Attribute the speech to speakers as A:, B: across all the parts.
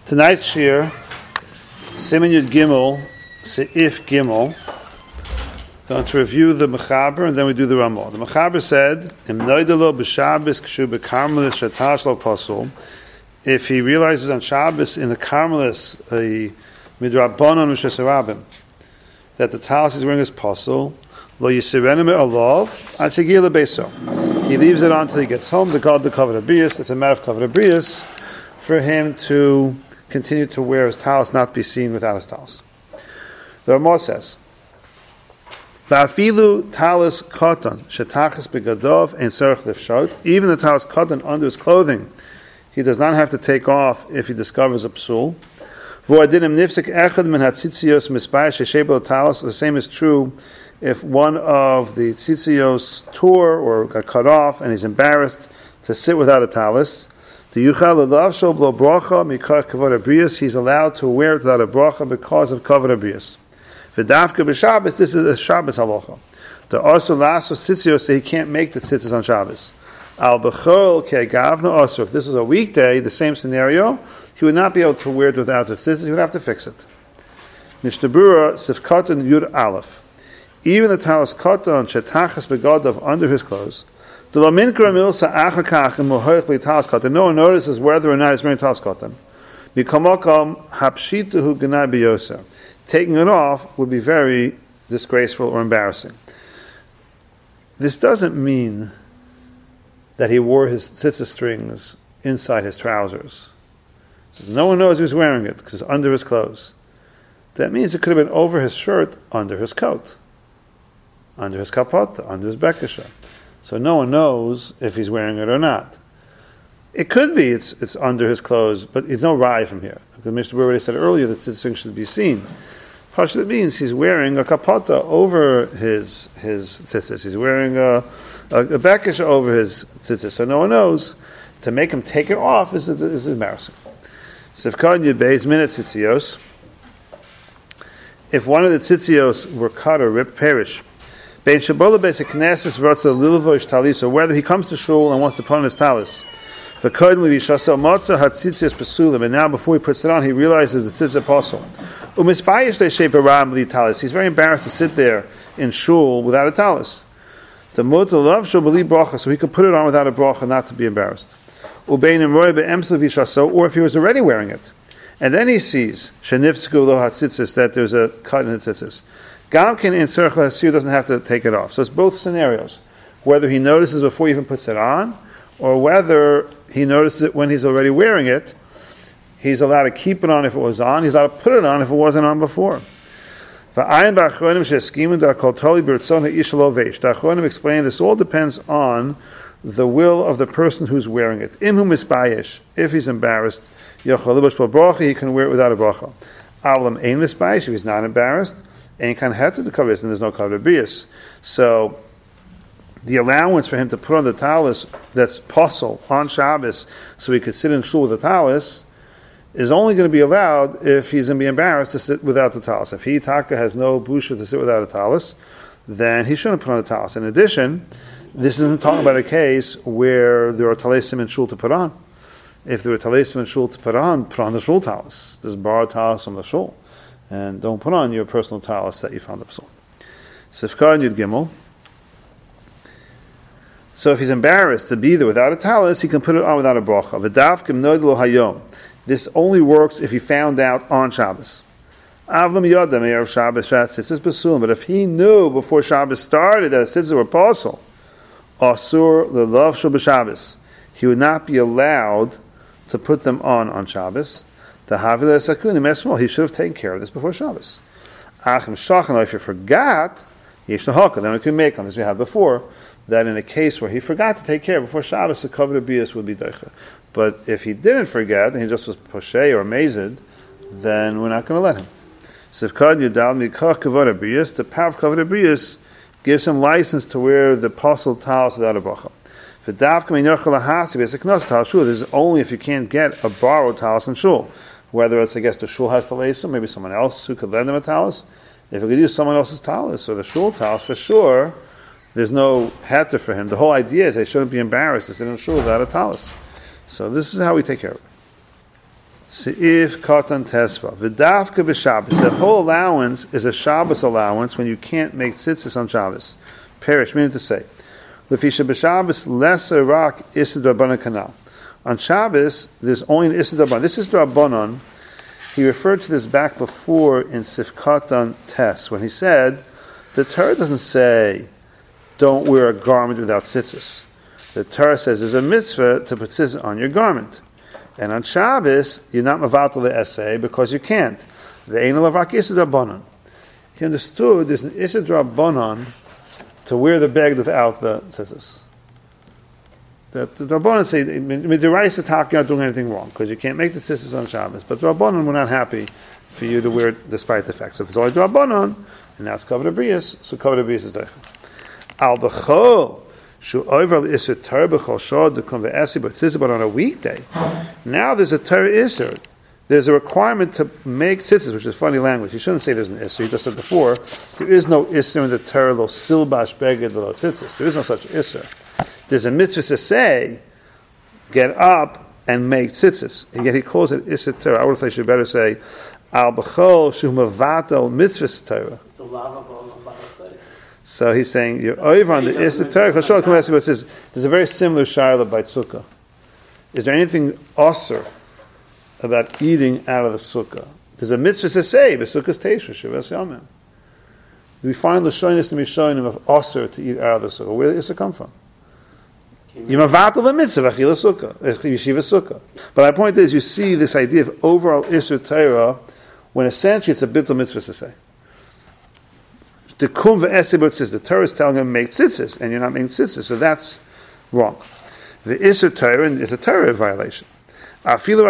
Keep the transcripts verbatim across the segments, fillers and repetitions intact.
A: Tonight's shir, Siman Yud Gimel, Seif Gimel. Going to review the Mechaber and then we do the Ramah. The Mechaber said, "Im noidelo b'Shabbos kshu b'Karmelis shatash lo pasul." If he realizes on Shabbos in the Karmelis a midrabanon u'shesarabim that the talis he's wearing is pasul, lo yisirenim alav ad shegir lebeso. He leaves it on until he gets home. The God the kavod abrius. It's a matter of kavod abrius for him to continue to wear his talis, not be seen without his talis. The Ramah says, "Va'afilu talis katan shetachas begadov and serach lifshot." Even the talis katan under his clothing, he does not have to take off if he discovers a psul. V'adinim nifsik echad min hatzitzios misbayis sheshebel talis. The same is true if one of the tzitzios tore or got cut off and he's embarrassed to sit without a talis. The yuchal lavsho blo bracha mikar kavod abrius. He's allowed to wear it without a bracha because of kavod abrius. V'dafka b'Shabbos, this is a Shabbos halacha. The also lasso tzitzios, so he can't make the tzitzis on Shabbos. Al b'chol ke'gavna osur. If this is a weekday, the same scenario, he would not be able to wear it without the tzitzis. He would have to fix it. Nishtabura sifkatan yud aleph. Even the talis katan shetachas begadav under his clothes. The laminkra milsa achakach and mohoich b'talis katan. No one notices whether or not he's wearing talis katan. Mikamakam hapshituhu genai biyosa. Taking it off would be very disgraceful or embarrassing. This doesn't mean that he wore his tzitzis strings inside his trousers. So no one knows he was wearing it because it's under his clothes. That means it could have been over his shirt, under his coat, under his kapota, under his bekesha. So no one knows if he's wearing it or not. It could be it's it's under his clothes, but there's no rye from here. The Mishnah already said earlier that tzitzis should be seen. Partially it means he's wearing a kapota over his his tzitzis. He's wearing a, a, a bekesh over his tzitzis. So no one knows. To make him take it off is, is embarrassing. Sivkad Yudbeis Minat Tzitzios. If one of the tzitzios were cut or ripped, perish. Bein Shabola Beis HaKnesses Ratza Lilvosh Talis, or whether he comes to shul and wants to put on his talis. The Kohen Levi Shasel Matzah had tzitzios pesulim, and now before he puts it on, he realizes the tzitz apostle. Umispayish they shape a ram li talis. He's very embarrassed to sit there in shul without a talis. The motel love shul beli bracha, so he could put it on without a bracha, not to be embarrassed. Ubeinim roy be'ems levi shasel, or if he was already wearing it, and then he sees shenifsku lo hatzitzis, that there's a cut in the tzitzis. Gamkin in serach l'hasir doesn't have to take it off. So it's both scenarios, whether he notices before he even puts it on, or whether he notices it when he's already wearing it. He's allowed to keep it on if it was on. He's allowed to put it on if it wasn't on before. The Achronim explain this all depends on the will of the person who's wearing it. If he's embarrassed, he can wear it without a bracha. If he's not embarrassed, and there's no kavod abrius. So the allowance for him to put on the talis that's pasul on Shabbos, so he could sit in shul with the talis, is only going to be allowed if he's going to be embarrassed to sit without the talis. If he, taka, has no busha to sit without a talis, then he shouldn't put on the talis. In addition, this isn't talking about a case where there are talisim in shul to put on. If there are talisim in shul to put on, put on the shul talis. There's borrowed talis from the shul. And don't put on your personal talis that you found up shul. Sifka and Yud Gimel. So if he's embarrassed to be there without a talis, he can put it on without a bracha. V'daf kim noid lo hayom. This only works if he found out on Shabbos. Avlam yodam erev Shabbos tzitzis b'sulim. But if he knew before Shabbos started that tzitzis were pasul, asur lelav shul b'Shabbos, he would not be allowed to put them on on Shabbos. The havila sakunim esmol. He should have taken care of this before Shabbos. Achim shachan. If you forgot, yesh nahaka. Then we can make on this we had before that in a case where he forgot to take care of before Shabbos, the kavod abrius would be doicha. But if he didn't forget, and he just was poshay or amazed, then we're not going to let him. Sivkad yudal mikach kavod abrius. The power of kavod abrius gives him license to wear the pasul talis without a bracha. V'davka meinyachal lahasi b'esaknos talis shul. This is only if you can't get a borrowed talis in shul. Whether it's, I guess, the shul has to lace him, maybe someone else who could lend him a talis. If he could use someone else's talis or the shul talis, for sure, there's no hatter for him. The whole idea is they shouldn't be embarrassed to sit in shul without a talis. So this is how we take care of it. Seif Katan Tesva. V'davka b'Shabbos. The whole allowance is a Shabbos allowance when you can't make tzitzis on Shabbos. Perish, meaning to say. Lefisha b'Shabbos lesser rock Issa D'Rabbanan Kanal. On Shabbos, there's only an Issa D'Rabbanan. This is D'Rabbanan. He referred to this back before in Sifkatan Tes, when he said, the Torah doesn't say, don't wear a garment without tzitzis. The Torah says there's a mitzvah to put tzitzis on your garment. And on Shabbos, you're not mavatal the essay because you can't. The Einol Avak Issa D'Rabbanan. He understood there's an Issa D'Rabbanan to wear the bag without the tzitzis. The, the D'Rabbanan say, I mean, the Raisa talk, you're not doing anything wrong because you can't make the tzitzis on Shabbos. But the D'Rabbanan were not happy for you to wear it despite the fact. So if it's only D'Rabbanan, and now it's covered abrius, so covered abrius is deicha. Al b'chol shu over l'isur Torah b'chol shod to come ve'esi but tzitzis but on a weekday. Now there's a Torah isur. There's a requirement to make tzitzis, which is funny language. You shouldn't say there's an isur. You just said before there is no isur in the Torah lo silbash beged lo tzitzis. There is no such isur. There's a mitzvah to say, get up and make tzitzis, and yet he calls it isur Torah. I would think you should better say al b'chol shu mavatal mitzvah Torah. So he's saying you're over on the Issa Torah. It says there's a very similar shayla by Sukkah. Is there anything osir about eating out of the sukkah? There's a mitzvah to say, but sukkah's teisha shivas yamim. We find the shoyness and mishoynim of osir to eat out of the sukkah. Where does it come from? Yimavatal the mitzvah achila sukkah, yeshiva sukkah. But my point is, you see this idea of overall Issa Torah when essentially it's a bittul mitzvah to say. The kum ve'esibot says the Torah is telling him make tzitzis, and you're not making tzitzis, so that's wrong. The Issa Torah is a Torah violation. Even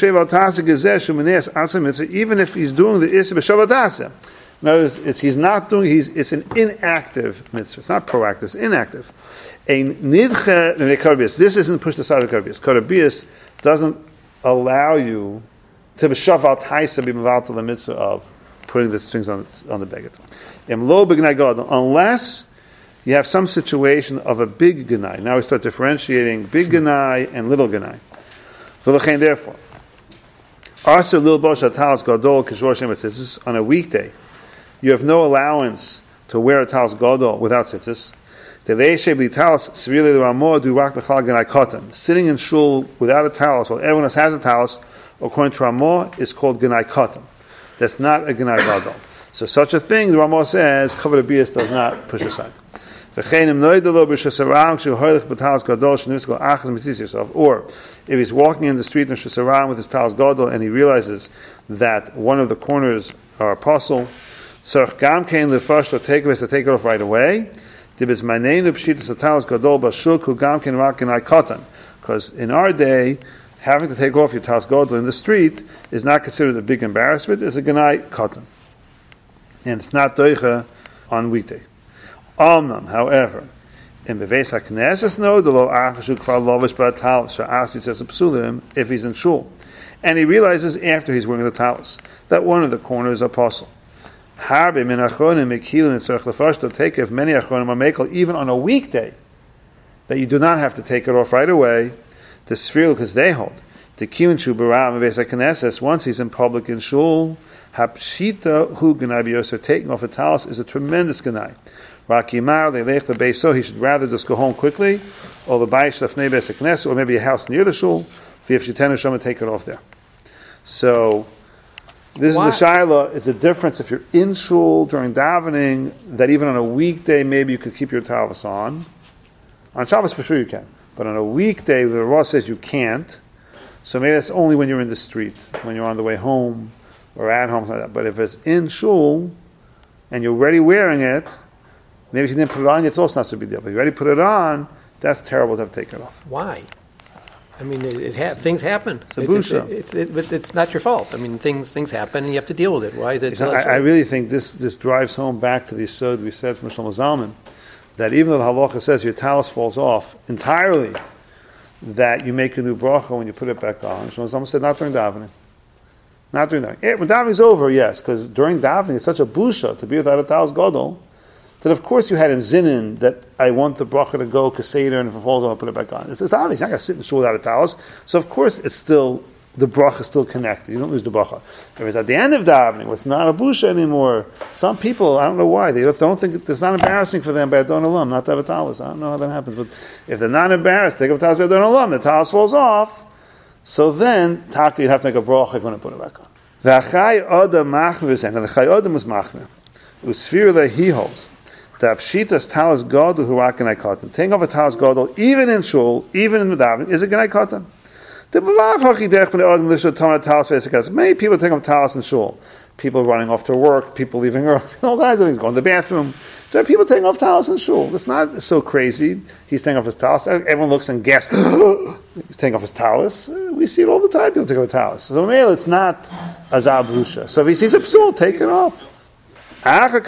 A: if he's doing the Issa b'shavat tasa, in other words, it's, he's not doing. He's it's an inactive mitzvah. It's not proactive. It's inactive. A nidche karbias. This isn't pushed aside of karbias. Karbias doesn't allow you to b'shavat tasa be involved to the mitzvah of putting the strings on on the beged. Unless you have some situation of a big genai. Now we start differentiating big genai and little genai. Therefore, on a weekday, you have no allowance to wear a talis gadol without tzitzis. Sitting in shul without a talis, while everyone else has a talis, according to Ramah, is called genai katan. That's not a genai gadol. So such a thing, the Ramah says, covered abias does not push aside. Or if he's walking in the street in Shesaram with his talis gadol and he realizes that one of the corners are apostle, tzarich gam kein lefash to take it to take it off right away. Because in our day, having to take off your talis gadol in the street is not considered a big embarrassment. It's a genai katan. And it's not doicha on weekday. Omnam, however, in Beveis HaKnesses, no, the lo achashu kvar lovish b'talis sha'as says a psulim if he's in shul, and he realizes after he's wearing the talis that one of the corners is apostle. Harbe min achronim mekilin tzarich lefash to take if many achronim are mekel even on a weekday that you do not have to take it off right away. The sfiril because they hold the kilin shu b'ram Beveis HaKnesses once he's in public in shul. Hapshita hu genai b'yoser, taking off a talis is a tremendous genai. Rakimar leilech the beiso, he should rather just go home quickly, or the bayis lefnei beis hakneses, or maybe a house near the shul. If you tend to take it off there. So this what? is the shaila. It's a difference if you're in shul during davening. That even on a weekday, maybe you could keep your talis on. On Shabbos, for sure you can, but on a weekday, the Rav says you can't. So maybe that's only when you're in the street, when you're on the way home. Or at home, like that. But if it's in shul and you're already wearing it, maybe if you didn't put it on, it's also not so big deal. But if you already put it on, that's terrible to have to take it off.
B: Why? I mean, it, it ha- things happen.
A: It's a busha.
B: It, it, it, it's not your fault. I mean, things things happen, and you have to deal with it. Why is it?
A: You know, I, I really think this this drives home back to the yesod we said from Shlomo Zalman that even though the halacha says your talis falls off entirely, that you make a new bracha when you put it back on. Shlomo Zalman said not during davening. Not during davening. When davening's over, yes, because during davening it's such a busha to be without a talis gadol that of course you had in zinin that I want the bracha to go kaseder and if it falls off, I'll put it back on. It's, it's obvious. You're not going to sit in shul without a talis. So of course it's still the bracha is still connected. You don't lose the bracha. If it's at the end of davening, it's not a busha anymore. Some people, I don't know why, they don't, they don't think it's not embarrassing for them by Adon Olam not to have a talis. I don't know how that happens, but if they're not embarrassed, take a talis by Adon Olam, the talis falls off. So then, taka, you'd have to make a bracha if you want to put it back on. The Chai Adam machmer, and the Chai Adam was machmer. Usfira he holds. The Pshitas talis gadol who are ganai katan. Taking off a talis gadol, even in shul, even in the davening, is a ganai katan. Many people take off talis in shul. People running off to work, people leaving early, all kinds of things, going to the bathroom. There are people taking off talis in shul. It's not so crazy. He's taking off his talis. Everyone looks and gasps. He's taking off his talis. We see it all the time. People take off talis. So it's not azab rusha. So if he sees a psul, take it off. Now I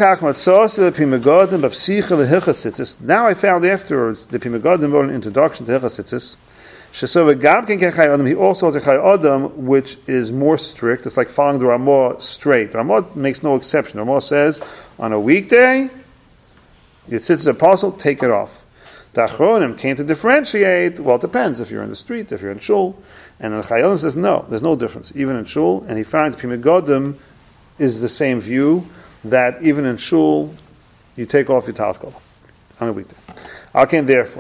A: found afterwards the Pimagodim wrote an introduction to Hilchas Tzitzis. He also has a Chai Adam which is more strict. It's like following the Ramah straight. The Ramah makes no exception. The Ramah says on a weekday, your tzitzis apostle, take it off. The Achronim came to differentiate. Well, it depends if you're in the street, if you're in shul. And the Chai Adam says no, there's no difference, even in shul. And he finds Pimagodim is the same view, that even in shul, you take off your talis gadol on a weekday. Okay, therefore,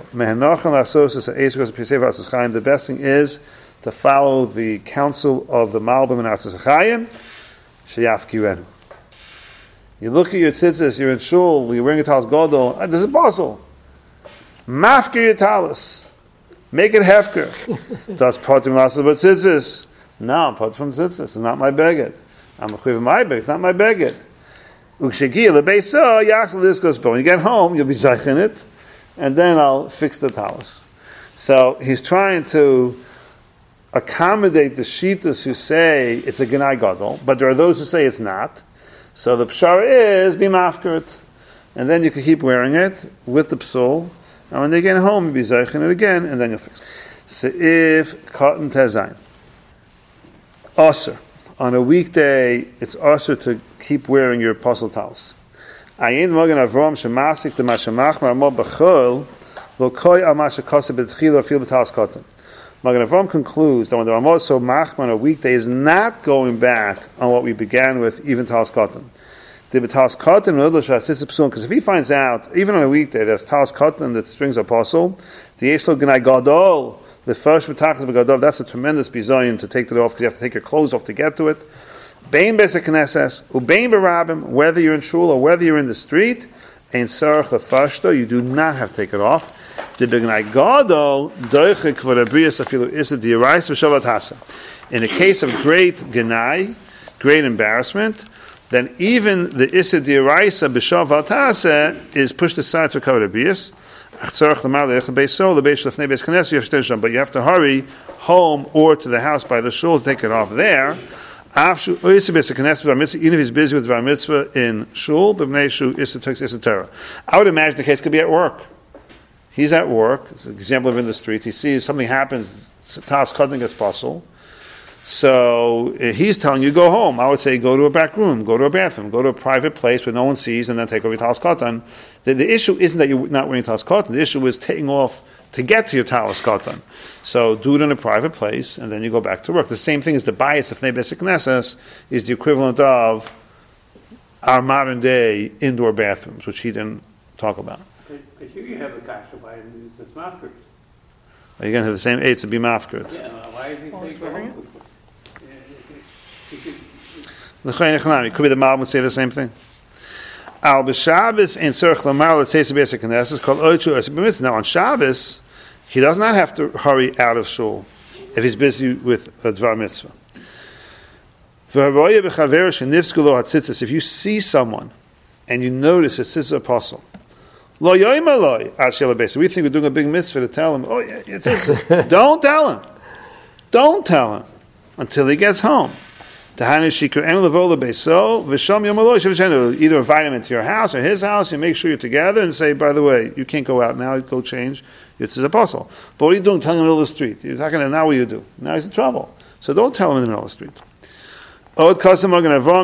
A: the best thing is to follow the counsel of the Malbim and Atzos Chaim, sheyafkirenu. You look at your tzitzis, you're in shul, you're wearing a talis gadol, this is possible. Mafkir your talis. Make it hefker. Does patim lasas but tzitzis? No, I'm patim from tzitzis. It's not my beged. I'm a chuv my beged. It's not my beged. When you get home, you'll be zeichen it, and then I'll fix the talis. So he's trying to accommodate the shittas who say it's a genai gadol, but there are those who say it's not. So the pshara is be mafkert, and then you can keep wearing it with the psul, and when they get home, you'll be zeichen it again, and then you'll fix it. So if cotton tezain, aser. On a weekday, it's also to keep wearing your apostle talis. Ayin Magen Avram shemasik the mashamachmar amor b'chol lo koi al mashakasa b'tchila fil b'talis katan. Magen Avram concludes that when the Ramah is so machmar on a weekday is not going back on what we began with, even talis katan. The b'talis katan because if he finds out even on a weekday there's talis katan that strings apostle, the yeshlo genai gadol. The first B'tachas B'gadov, that's a tremendous bizayon to take it off because you have to take your clothes off to get to it. Bein B'esek Knesses, Ubein B'rabim, whether you're in shul or whether you're in the street, Ein Sarach Lefashto, you do not have to take it off. The B'gnai Gadol, Doiche Kvod Abriyas Afilu Issa D'Yerais V'Shavat Hasa. In a case of great Genai, great embarrassment, then even the Issa D'Yerais V'Shavat Hasa is pushed aside for Kvod Abriyas. But you have to hurry home or to the house by the shul to take it off there. Even if he's busy with Bar Mitzvah in shul, I would imagine the case could be at work. He's at work. It's an example of in the street. He sees something happens, talis katan gets possible. So he's telling you, go home. I would say go to a back room, go to a bathroom, go to a private place where no one sees, and then take off your talis katan. The, the issue isn't that you're not wearing talis katan. The issue is taking off to get to your talis katan. So do it in a private place, and then you go back to work. The same thing as the bias of Nei B'esek Knesses is the equivalent of our modern day indoor bathrooms, which he didn't talk about.
C: But here you have a kasha by the mafkert.
A: You're going to have the same eight to be mafkert.
C: Yeah, why is he saying go home?
A: Could be the Malbim would say the same thing. Al b'Shabbos and Tzarich Lamar let's say it's a basic Knesses called Oichu Esek B'Mitzvah. Now on Shabbos, he does not have to hurry out of shul if he's busy with a Dvar Mitzvah. If you see someone and you notice it's his apostle, we think we're doing a big mitzvah to tell him, oh yeah, it's his. Don't tell him. Don't tell him until he gets home. Either invite him into your house or his house, and make sure you're together, and say, by the way, you can't go out now, go change. It's his apostle. But what are you doing? Telling him in the middle of the street. He's not going to, now what do you do? Now he's in trouble. So don't tell him in the middle of the street. Magen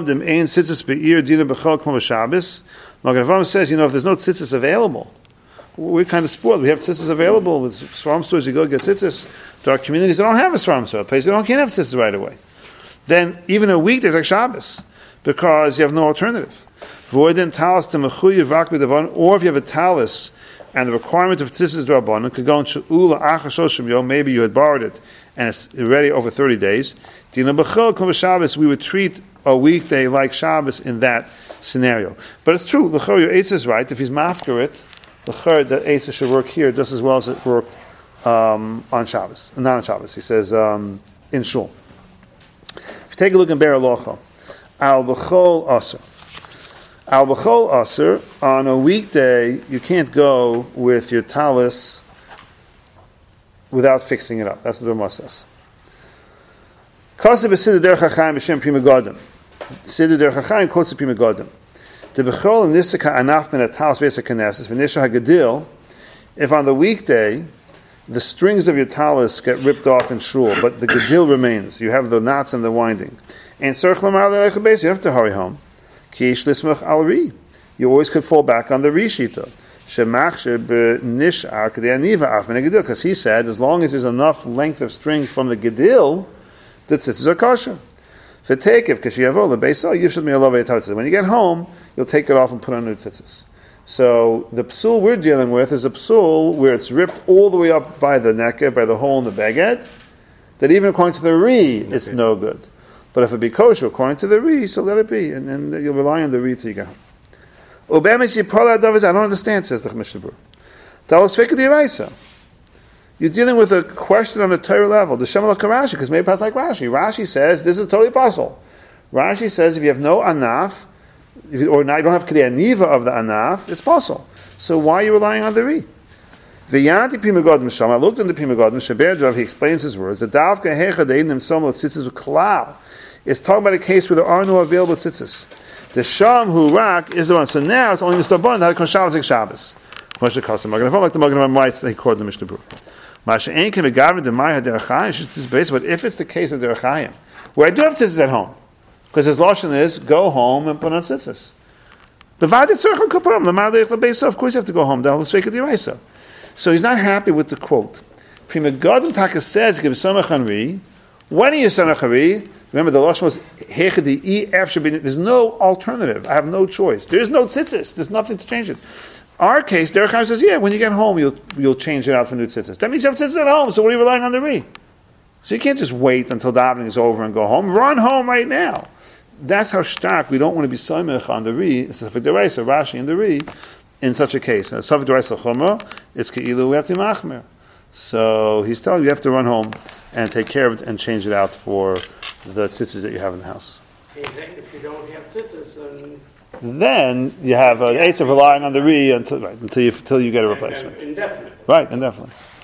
A: Avram says, you know, if there's no tzitzis available, we're kind of spoiled. We have tzitzis available with Svarim stores. You go get tzitzis. There are communities that don't have a Svarim store, a place you don't can't have tzitzis right away. Then even a week there's like Shabbos because you have no alternative. Or if you have a talis and the requirement of tzitzis d'Rabbanan could go in she'ula acha shoshim yom, maybe you had borrowed it and it's ready over thirty days. We would treat a weekday like Shabbos in that scenario. But it's true, l'chor, your Eitz is right. If he's mafker it, l'chor, that Eitz should work here just as well as it worked um, on Shabbos, not on Shabbos. He says um, in Shul. If you take a look in Be'er Locha, al b'chol aser. Al b'chol aser, on a weekday, you can't go with your talis without fixing it up. That's what the Rama says. Kasa b'siddur derech HaChaim b'shem Pri Megadim. Siddur derech HaChaim quotes the Pri Megadim. The b'chol and nifsek ha'anaf min ha'talis v'esek haneses v'nisha ha'gadil. If on the weekday the strings of your talis get ripped off in shul, but the gadil remains, you have the knots and the winding. And tzarich lamar le'lecha beis, you don't have to hurry home. Ki ish lismach al ri. You always could fall back on the ri shita. Shemachsher b'nishar k'dei aniva af min ha'gadil. Because he said, as long as there's enough length of string from the gadil, the tzitzis are kosher. When you get home, you'll take it off and put on new tzitzis. So the psul we're dealing with is a psul where it's ripped all the way up by the neckah, by the hole in the baguette, that even according to the ri, it's okay. No good. But if it be kosher according to the ri, so let it be, and then you'll rely on the ri till you get home. I don't understand, says the Mishnah Berurah. You're dealing with a question on a Torah level. The Shem Rashi, because maybe it's like Rashi. Rashi says this is totally possible. Rashi says if you have no anaf, if you, or now you don't have Kedei Aniva of the anaf, it's possible. So why are you relying on the ri? V'yanti Pri Megadim Sham. I looked into Pri Megadim. Sheber Dvav, he explains his words. The Davka Hecha De'inim Somlo Tzitzis V'Klal. It's talking about a case where there are no available tzitzis. The Sham Hu Rak is the one. So now it's only the Stabban that comes Shabbos like Shabbos. Moshe Kassim Magen. If I like the Magen of my they quote the Mishnah Berurah. But if it's the case of the Derechayim, where I do have tzitzis at home, because his lashon is go home and put on tzitzis. The vadet tzarich l'kaparim, the ma'alech l'beisa. Of course, you have to go home. Down l'sveika d'iraisa. So he's not happy with the quote. Pri Megadim Taka says give samach anri. When are you samach anri? Remember the lashon was hechadi e after. There's no alternative. I have no choice. There's no tzitzis. There's nothing to change it. Our case, Derech Chaim says, yeah, when you get home, you'll you'll change it out for new tzitzis. That means you have tzitzis at home, so what are you relying on the ri? So you can't just wait until davening is over and go home. Run home right now. That's how stark we don't want to be soimech on the ri. It's a Safek Rashi and the ri in such a case. And Safek Deraisa Chumrah, it's Ke'ilu, we have to machmer. So he's telling you, you have to run home and take care of it and change it out for the tzitzis that you have in the house.
C: If you don't have tzitzis, then...
A: Then you have an eitzah relying on the ri until right, until you until you get a replacement.
C: Indefinite.
A: Right, indefinitely.